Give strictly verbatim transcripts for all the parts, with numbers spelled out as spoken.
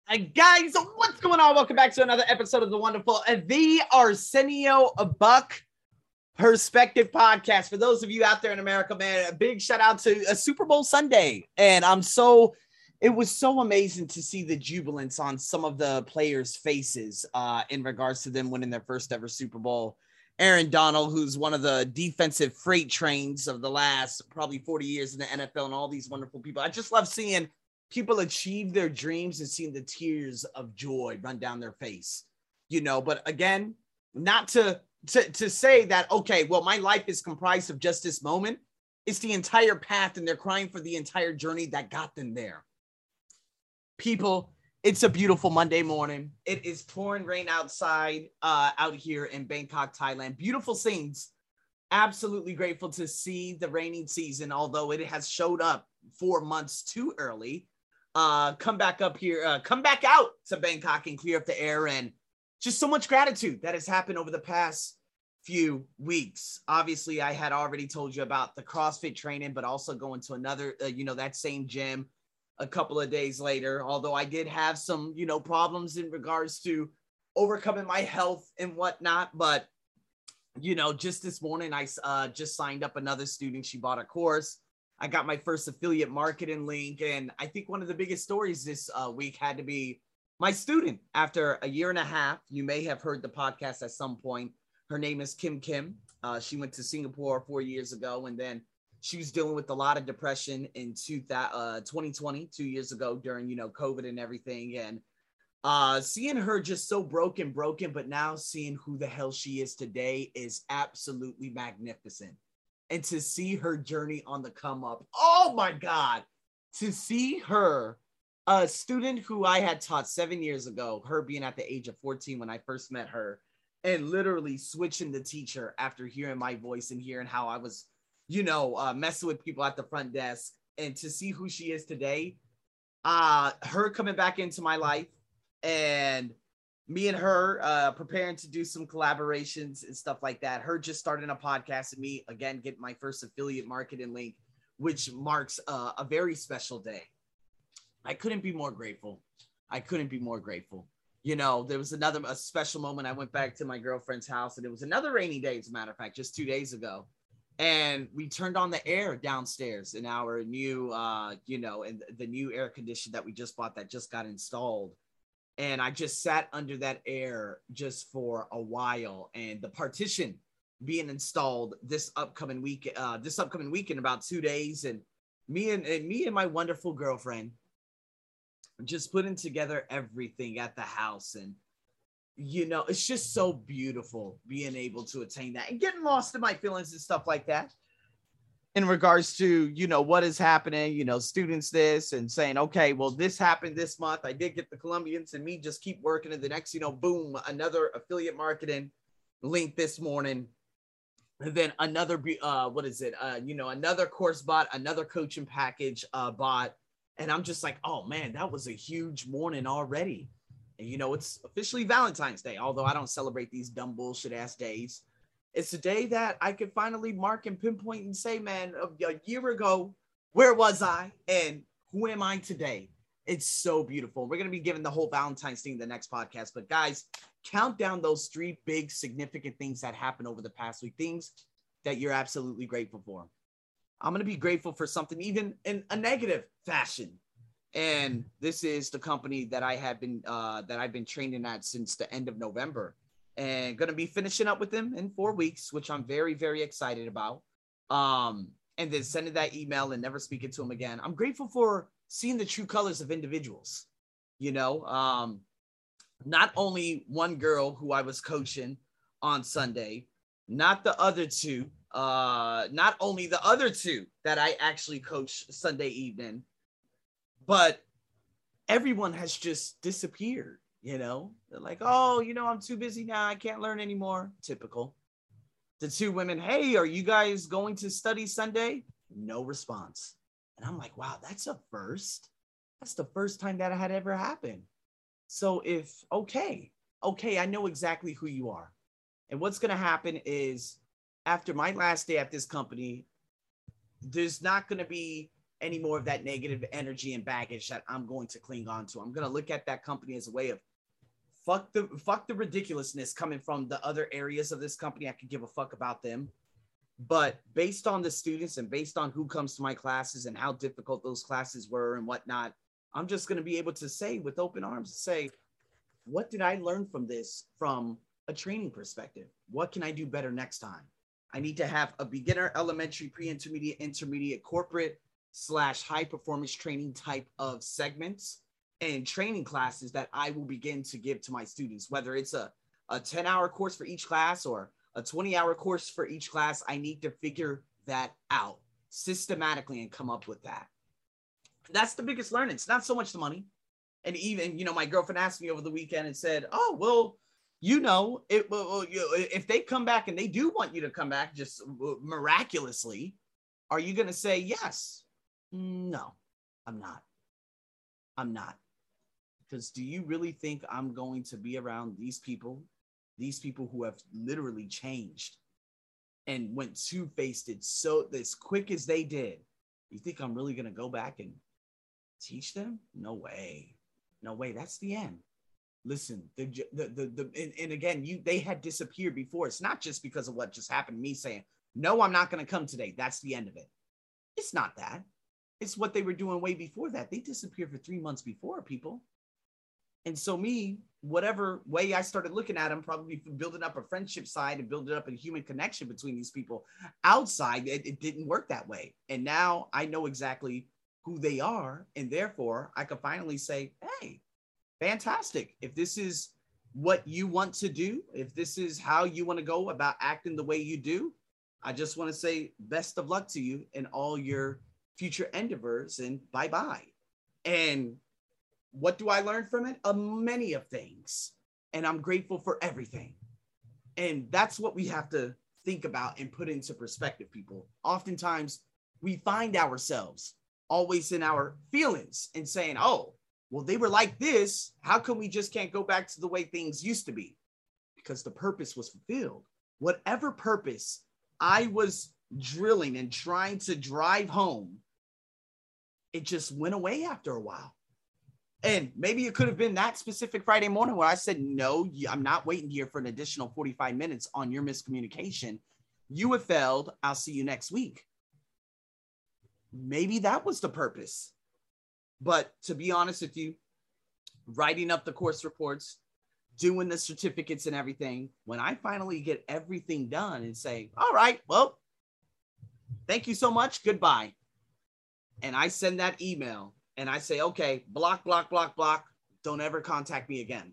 Uh, guys, what's going on? Welcome back to another episode of the wonderful uh, The Arsenio Buck Perspective Podcast. For those of you out there in America, man, a big shout out to a Super Bowl Sunday. And I'm so, it was so amazing to see the jubilance on some of the players' faces uh, in regards to them winning their first ever Super Bowl. Aaron Donald, who's one of the defensive freight trains of the last probably forty years in the N F L, and all these wonderful people. I just love seeing people achieve their dreams and seeing the tears of joy run down their face, you know, but again, not to, to, to say that, okay, well, my life is comprised of just this moment. It's the entire path, and they're crying for the entire journey that got them there. People, it's a beautiful Monday morning. It is pouring rain outside, uh, out here in Bangkok, Thailand. Beautiful scenes. Absolutely grateful to see the raining season, although it has showed up four months too early. Uh, come back up here, uh, come back out to Bangkok and clear up the air, and just so much gratitude that has happened over the past few weeks. Obviously, I had already told you about the CrossFit training, but also going to another, uh, you know, that same gym a couple of days later, although I did have some, you know, problems in regards to overcoming my health and whatnot. But, you know, just this morning, I uh, just signed up another student. She bought a course. I got my first affiliate marketing link. And I think one of the biggest stories this uh, week had to be my student. After a year and a half, you may have heard the podcast at some point. Her name is Kim Kim. Uh, she went to Singapore four years ago, and then she was dealing with a lot of depression in two, uh, twenty twenty, two years ago during, you know, COVID and everything. And uh, seeing her just so broken, broken, but now seeing who the hell she is today is absolutely magnificent. And to see her journey on the come up, oh my God, to see her, a student who I had taught seven years ago, her being at the age of fourteen when I first met her, and literally switching the teacher after hearing my voice and hearing how I was, you know, uh, messing with people at the front desk, and to see who she is today, uh, her coming back into my life, and me and her uh, preparing to do some collaborations and stuff like that. Her just starting a podcast, and me, again, getting my first affiliate marketing link, which marks uh, a very special day. I couldn't be more grateful. I couldn't be more grateful. You know, there was another a special moment. I went back to my girlfriend's house, and it was another rainy day, as a matter of fact, just two days ago. And we turned on the air downstairs in our new, uh, you know, and the new air conditioner that we just bought that just got installed. And I just sat under that air just for a while, and the partition being installed this upcoming week, uh, this upcoming week in about two days. And me and, and me and my wonderful girlfriend just putting together everything at the house. And, you know, it's just so beautiful being able to attain that and getting lost in my feelings and stuff like that. In regards to, you know, what is happening, you know, students this and saying, okay, well, this happened this month. I did get the Colombians, and me just keep working. And the next, you know, boom, another affiliate marketing link this morning. And then another, uh, what is it? Uh, you know, another course bot, another coaching package uh, bot. And I'm just like, oh, man, that was a huge morning already. And, you know, it's officially Valentine's Day, although I don't celebrate these dumb bullshit ass days. It's a day that I could finally mark and pinpoint and say, man, a year ago, where was I and who am I today? It's so beautiful. We're going to be giving the whole Valentine's thing the next podcast. But guys, count down those three big significant things that happened over the past week, things that you're absolutely grateful for. I'm going to be grateful for something even in a negative fashion. And this is the company that I have been, uh, that I've been training at since the end of November. And going to be finishing up with them in four weeks, which I'm very, very excited about. Um, and then sending that email and never speaking to them again. I'm grateful for seeing the true colors of individuals. You know, um, not only one girl who I was coaching on Sunday, not the other two, uh, not only the other two that I actually coached Sunday evening, but everyone has just disappeared. You know, they're like, oh, you know, I'm too busy now. I can't learn anymore. Typical. The two women, hey, are you guys going to study Sunday? No response. And I'm like, wow, that's a first. That's the first time that had ever happened. So if, okay, okay, I know exactly who you are. And what's going to happen is after my last day at this company, there's not going to be any more of that negative energy and baggage that I'm going to cling on to. I'm going to look at that company as a way of fuck the fuck the ridiculousness coming from the other areas of this company. I could give a fuck about them. But based on the students and based on who comes to my classes and how difficult those classes were and whatnot, I'm just going to be able to say with open arms, say, what did I learn from this from a training perspective? What can I do better next time? I need to have a beginner, elementary, pre-intermediate, intermediate, corporate slash high performance training type of segments and training classes that I will begin to give to my students, whether it's a, a ten hour course for each class or a twenty hour course for each class. I need to figure that out systematically and come up with that. That's the biggest learning. It's not so much the money. And even, you know, my girlfriend asked me over the weekend and said, oh, well, you know, it, well, you know, if they come back and they do want you to come back just miraculously, are you going to say yes? No, I'm not. I'm not. Because do you really think I'm going to be around these people, these people who have literally changed and went two-faced it so as quick as they did? You think I'm really going to go back and teach them? No way. No way. That's the end. Listen, the, the, the, the and, and again, you, they had disappeared before. It's not just because of what just happened to me saying, no, I'm not going to come today. That's the end of it. It's not that. It's what they were doing way before that. They disappeared for three months before, people. And so me, whatever way I started looking at them, probably building up a friendship side and building up a human connection between these people outside, it, it didn't work that way. And now I know exactly who they are. And therefore I could finally say, hey, fantastic. If this is what you want to do, if this is how you want to go about acting the way you do, I just want to say best of luck to you in all your future endeavors and bye-bye. And what do I learn from it? Uh, many of things. And I'm grateful for everything. And that's what we have to think about and put into perspective, people. Oftentimes we find ourselves always in our feelings and saying, oh, well, they were like this. How come we just can't go back to the way things used to be? Because the purpose was fulfilled. Whatever purpose I was drilling and trying to drive home, it just went away after a while. And maybe it could have been that specific Friday morning where I said, no, I'm not waiting here for an additional forty-five minutes on your miscommunication. You have failed. I'll see you next week. Maybe that was the purpose. But to be honest with you, writing up the course reports, doing the certificates and everything, when I finally get everything done and say, all right, well, thank you so much. Goodbye. And I send that email and I say, okay, block, block, block, block. Don't ever contact me again.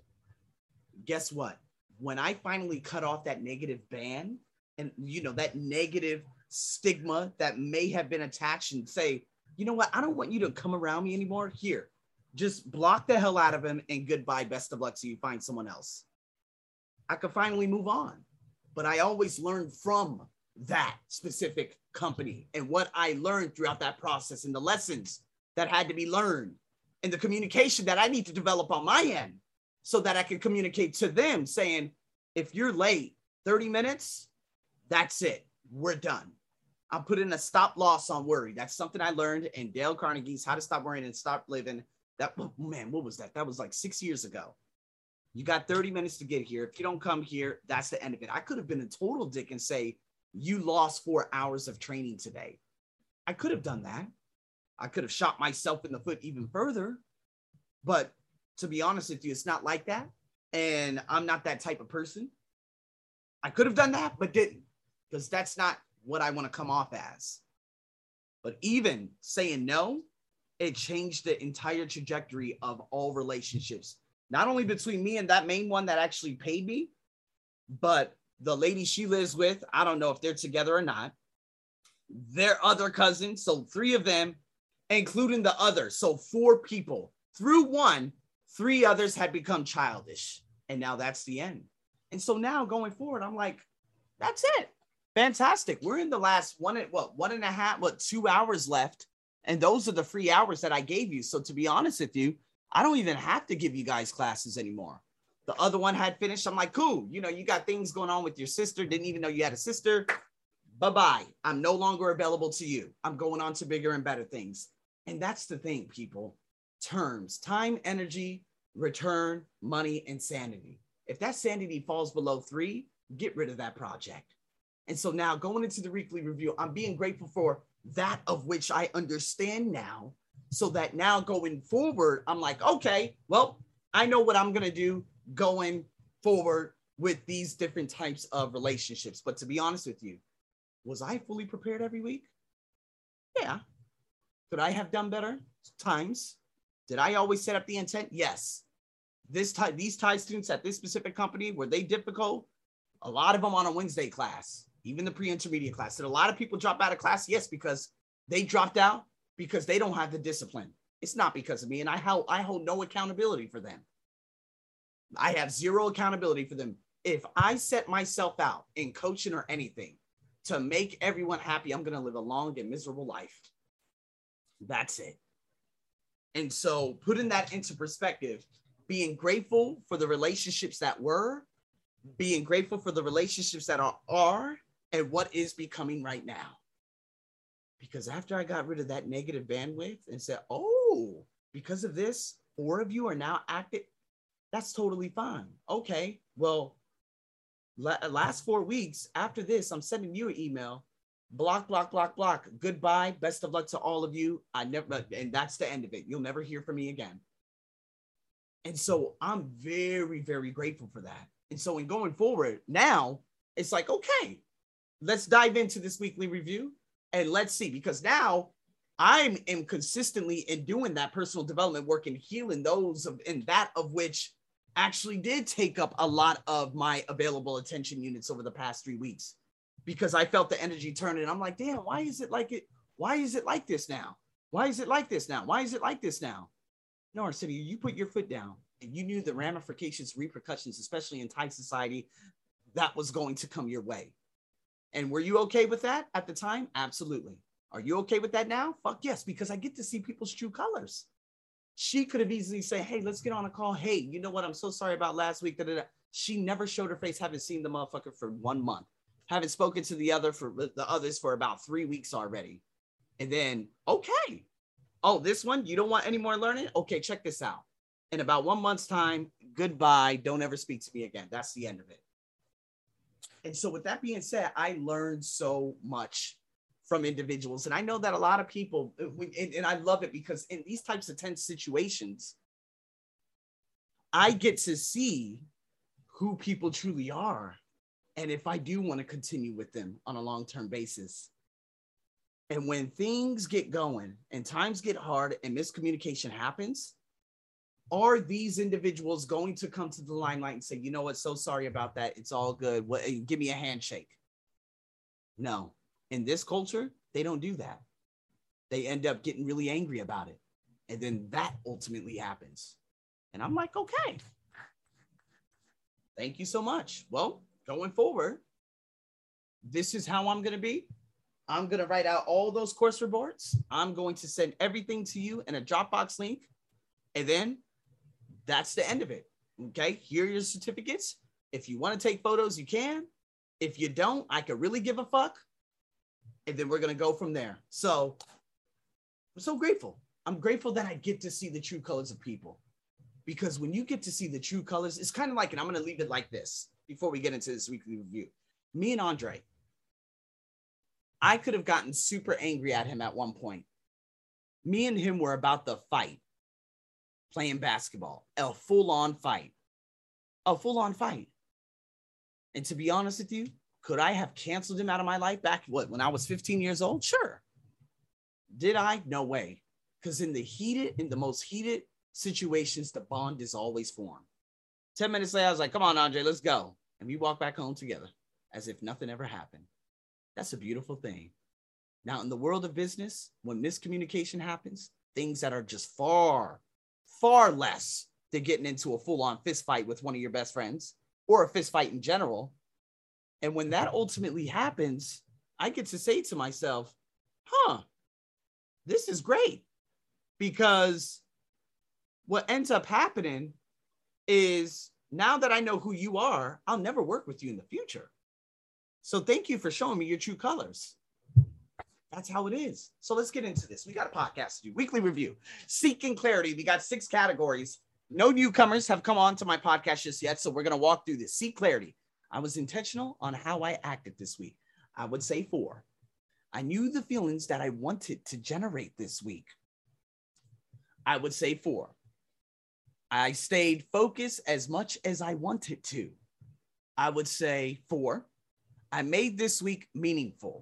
Guess what? When I finally cut off that negative ban and, you know, that negative stigma that may have been attached and say, you know what? I don't want you to come around me anymore. Here, just block the hell out of him and goodbye. Best of luck to you. Find someone else. I could finally move on. But I always learned from that specific company and what I learned throughout that process and the lessons that had to be learned and the communication that I need to develop on my end so that I can communicate to them saying, if you're late thirty minutes, that's it. We're done. I'm putting a stop loss on worry. That's something I learned in Dale Carnegie's How to Stop Worrying and Stop Living. That, oh man, what was that? That was like six years ago. You got thirty minutes to get here. If you don't come here, that's the end of it. I could have been a total dick and say, you lost four hours of training today. I could have done that. I could have shot myself in the foot even further. But to be honest with you, it's not like that. And I'm not that type of person. I could have done that, but didn't, because that's not what I want to come off as. But even saying no, it changed the entire trajectory of all relationships, not only between me and that main one that actually paid me, but the lady she lives with, I don't know if they're together or not, their other cousins, so three of them, including the other. So four people. Through one, three others had become childish. And now that's the end. And so now going forward, I'm like, that's it. Fantastic. We're in the last one, what, one and a half, what, two hours left. And those are the free hours that I gave you. So to be honest with you, I don't even have to give you guys classes anymore. The other one had finished. I'm like, cool. You know, you got things going on with your sister. Didn't even know you had a sister. bye-bye. I'm no longer available to you. I'm going on to bigger and better things. And that's the thing, people. Terms, time, energy, return, money, and sanity. If that sanity falls below three, get rid of that project. And so now going into the weekly review, I'm being grateful for that of which I understand now, so that now going forward, I'm like, okay, well, I know what I'm going to do going forward with these different types of relationships. But to be honest with you, was I fully prepared every week? Yeah. Could I have done better? Times. Did I always set up the intent? Yes. This time, these Thai students at this specific company, were they difficult? A lot of them on a Wednesday class, even the pre-intermediate class. Did a lot of people drop out of class? Yes, because they dropped out because they don't have the discipline. It's not because of me, and I hold, I hold no accountability for them. I have zero accountability for them. If I set myself out in coaching or anything to make everyone happy, I'm going to live a long and miserable life. That's it. And so putting that into perspective, being grateful for the relationships that were, being grateful for the relationships that are, are and what is becoming right now. Because after I got rid of that negative bandwidth and said, oh, because of this, four of you are now active, that's totally fine. Okay, well, la- last four weeks after this, I'm sending you an email, block, block, block, block, goodbye, best of luck to all of you. I never, and that's the end of it. You'll never hear from me again. And so I'm very, very grateful for that. And so in going forward, now it's like, okay, let's dive into this weekly review and let's see, because now I am consistently in doing that personal development work and healing those of, and that of which actually did take up a lot of my available attention units over the past three weeks, because I felt the energy turning. I'm like, damn, why is it like it? Why is it like this now? Why is it like this now? Why is it like this now? No, Arsenio, you put your foot down and you knew the ramifications, repercussions, especially in Thai society, that was going to come your way. And were you okay with that at the time? Absolutely. Are you okay with that now? Fuck yes, because I get to see people's true colors. She could have easily said, hey, let's get on a call. Hey, you know what? I'm so sorry about last week. Da-da-da. She never showed her face. Haven't seen the motherfucker for one month. Haven't spoken to the other for the others for about three weeks already. And then, okay. Oh, this one, you don't want any more learning? Okay, check this out. In about one month's time, goodbye. Don't ever speak to me again. That's the end of it. And so with that being said, I learned so much from individuals. And I know that a lot of people, and, and I love it because in these types of tense situations, I get to see who people truly are. And if I do want to continue with them on a long-term basis. And when things get going and times get hard and miscommunication happens, are these individuals going to come to the limelight and say, you know what, so sorry about that. It's all good. What, give me a handshake. No. In this culture, they don't do that. They end up getting really angry about it. And then that ultimately happens. And I'm like, okay. Thank you so much. Well, going forward, this is how I'm going to be. I'm going to write out all those course reports. I'm going to send everything to you in a Dropbox link. And then that's the end of it. Okay. Here are your certificates. If you want to take photos, you can. If you don't, I could really give a fuck. And then we're going to go from there. So I'm so grateful. I'm grateful that I get to see the true colors of people, because when you get to see the true colors, it's kind of like, and I'm going to leave it like this before we get into this weekly review. Me and Andre, I could have gotten super angry at him at one point. Me and him were about to fight, playing basketball, a full-on fight, a full-on fight. And to be honest with you, could I have canceled him out of my life back what, when I was fifteen years old? Sure. Did I? No way. Because in the heated, in the most heated situations, the bond is always formed. ten minutes later, I was like, come on, Andre, let's go. And we walk back home together as if nothing ever happened. That's a beautiful thing. Now, in the world of business, when miscommunication happens, things that are just far, far less than getting into a full-on fist fight with one of your best friends or a fist fight in general. And when that ultimately happens, I get to say to myself, huh, this is great. Because what ends up happening is, now that I know who you are, I'll never work with you in the future. So thank you for showing me your true colors. That's how it is. So let's get into this. We got a podcast to do. Weekly review. Seeking clarity. We got six categories. No newcomers have come on to my podcast just yet, so we're going to walk through this. Seek clarity. I was intentional on how I acted this week. I would say four. I knew the feelings that I wanted to generate this week. I would say four. I stayed focused as much as I wanted to. I would say four. I made this week meaningful.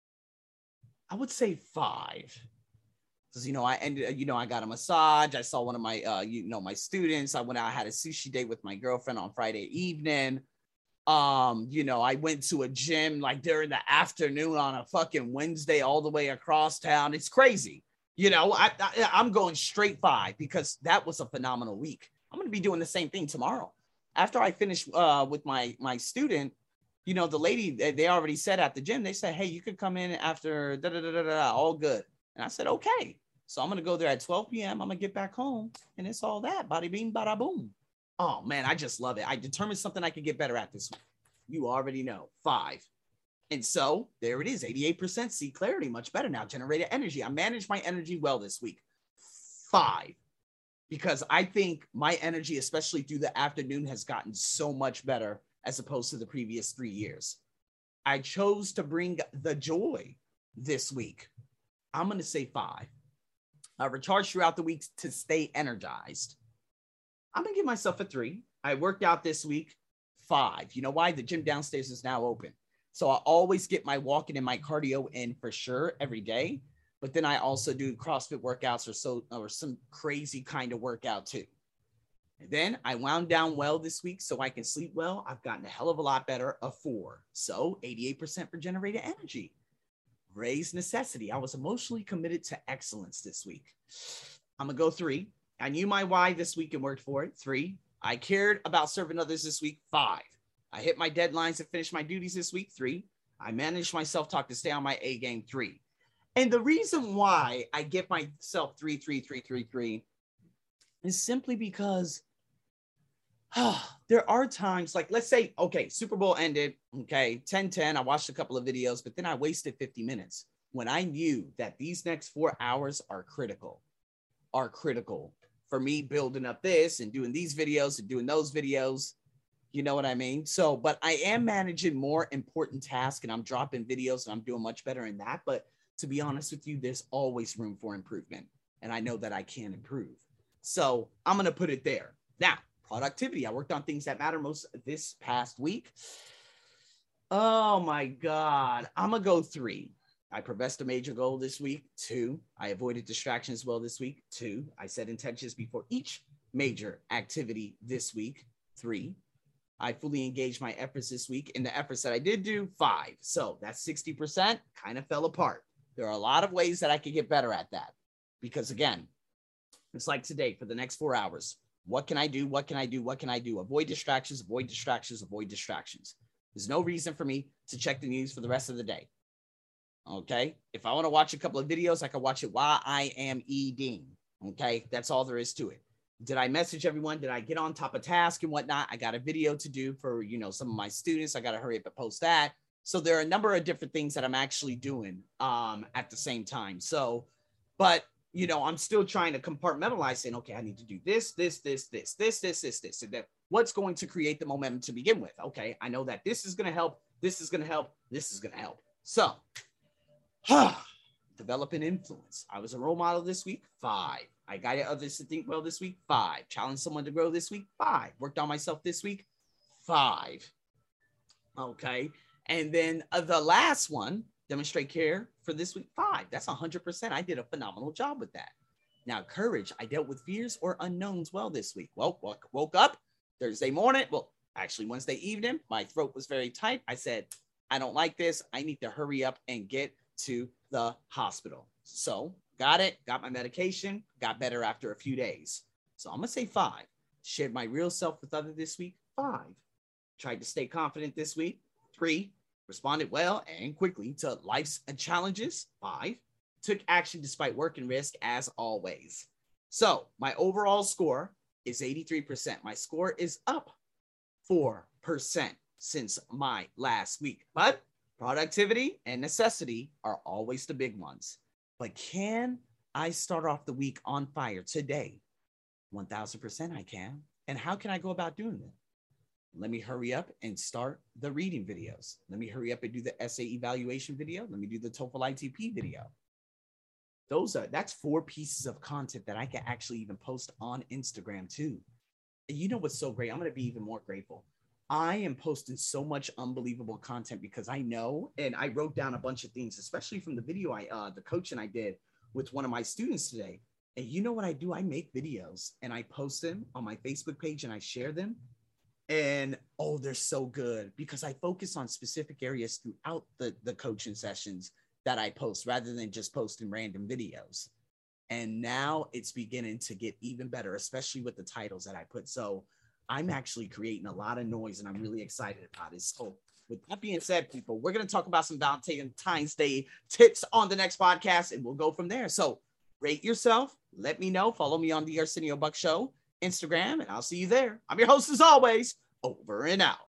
I would say five. Because, you know, I ended, you know, I got a massage. I saw one of my, uh, you know, my students. I went out, I had a sushi date with my girlfriend on Friday evening. Um, you know, I went to a gym like during the afternoon on a fucking Wednesday all the way across town. It's crazy. You know, I, I, I'm going straight five because that was a phenomenal week. I'm going to be doing the same thing tomorrow. After I finish uh, with my, my student, you know, the lady, they already said at the gym, they said, hey, you could come in after da da da da da, all good. And I said, okay. So I'm going to go there at twelve p.m. I'm going to get back home and it's all that. Bada bing, bada boom. Oh, man, I just love it. I determined something I could get better at this week. You already know. Five. And so there it is. eighty-eight percent. See clarity. Much better now. Generated energy. I managed my energy well this week. Five. Because I think my energy, especially through the afternoon, has gotten so much better as opposed to the previous three years. I chose to bring the joy this week. I'm going to say five. I recharged throughout the week to stay energized. I'm going to give myself a three. I worked out this week. Five. You know why? The gym downstairs is now open. So I always get my walking and my cardio in for sure every day. But then I also do CrossFit workouts or so or some crazy kind of workout too. And then I wound down well this week so I can sleep well. I've gotten a hell of a lot better, a four. So eighty-eight percent for generated energy. Raised necessity. I was emotionally committed to excellence this week. I'm going to go three. I knew my why this week and worked for it. Three. I cared about serving others this week. Five. I hit my deadlines and finished my duties this week. Three. I managed my self-talk to stay on my A game. Three. And the reason why I give myself three, three, three, three, three is simply because oh, there are times like, let's say, okay, Super Bowl ended, okay, ten ten. I watched a couple of videos, but then I wasted fifty minutes when I knew that these next four hours are critical, are critical for me building up this and doing these videos and doing those videos. You know what I mean? So, but I am managing more important tasks and I'm dropping videos and I'm doing much better in that. But to be honest with you, there's always room for improvement. And I know that I can improve. So I'm going to put it there. Now, productivity. I worked on things that matter most this past week. Oh my God. I'm going to go three. I progressed a major goal this week. Two. I avoided distractions well this week. Two. I set intentions before each major activity this week. Three. I fully engaged my efforts this week. In the efforts that I did do, five. So that's sixty percent kind of fell apart. There are a lot of ways that I could get better at that. Because again, it's like today for the next four hours. What can I do? What can I do? What can I do? Avoid distractions, avoid distractions, avoid distractions. There's no reason for me to check the news for the rest of the day. Okay. If I want to watch a couple of videos, I can watch it while I am eating. Okay. That's all there is to it. Did I message everyone? Did I get on top of task and whatnot? I got a video to do for, you know, some of my students. I got to hurry up and post that. So there are a number of different things that I'm actually doing um, at the same time. So, but, you know, I'm still trying to compartmentalize saying, okay, I need to do this, this, this, this, this, this, this, this, and then what's going to create the momentum to begin with? Okay. I know that this is going to help. This is going to help. This is going to help. So develop an influence. I was a role model this week. Five. I guided others to think well this week. Five. Challenged someone to grow this week. Five. Worked on myself this week. Five. Okay. And then uh, the last one, demonstrate care for this week. Five. That's one hundred percent. I did a phenomenal job with that. Now, courage. I dealt with fears or unknowns well this week. Well, woke, woke up Thursday morning. Well, actually Wednesday evening. My throat was very tight. I said, I don't like this. I need to hurry up and get to the hospital. So got it. Got my medication. Got better after a few days. So I'm going to say five. Shared my real self with others this week. Five. Tried to stay confident this week. Three. Responded well and quickly to life's challenges. Five. Took action despite work and risk as always. So my overall score is eighty-three percent. My score is up four percent since my last week. But Productivity and necessity are always the big ones. But can I start off the week on fire today? one thousand percent I can. And how can I go about doing that? Let me hurry up and start the reading videos. Let me hurry up and do the essay evaluation video. Let me do the TOEFL I T P video. Those are, that's four pieces of content that I can actually even post on Instagram too. And you know what's so great? I'm going to be even more grateful. I am posting so much unbelievable content because I know, and I wrote down a bunch of things, especially from the video I, uh, the coaching I did with one of my students today. And you know what I do? I make videos and I post them on my Facebook page and I share them. And oh, they're so good because I focus on specific areas throughout the, the coaching sessions that I post rather than just posting random videos. And now it's beginning to get even better, especially with the titles that I put. So I'm actually creating a lot of noise and I'm really excited about it. So with that being said, people, we're going to talk about some Valentine's Day tips on the next podcast and we'll go from there. So rate yourself. Let me know. Follow me on the Arsenio Buck Show Instagram and I'll see you there. I'm your host as always. Over and out.